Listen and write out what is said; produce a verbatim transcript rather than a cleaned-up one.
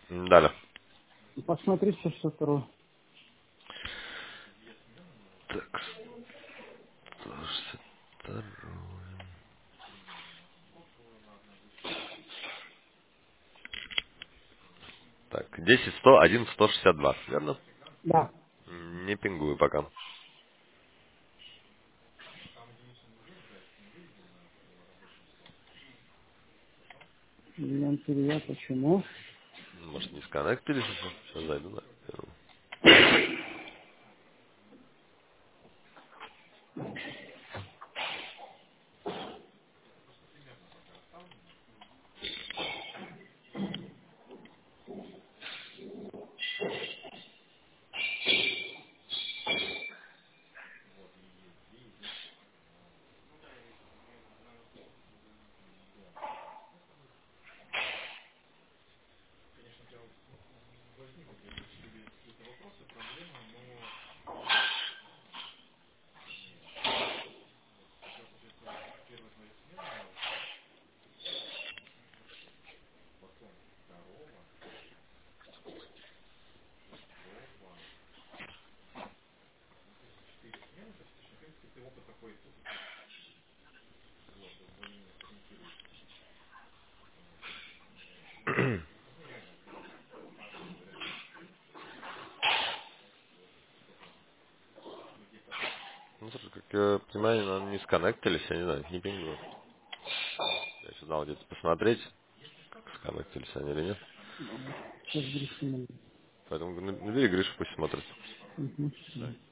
Далее. Посмотри сто шестьдесят два. Так, сто шестьдесят два. Так, десять, сто, один, сто шестьдесят два, верно? Да. М, Не пингую пока. Клиент перевод, почему? Может, не сконнектились еще? Сейчас зайду на первую. Ну, слушай, как я понимаю, наверное, не сконнектились, я не знаю, не пингую. Я сейчас надо где-то посмотреть, сконнектились они или нет. Сейчас Гришина. Поэтому набери Гришу, пусть смотрит. Угу.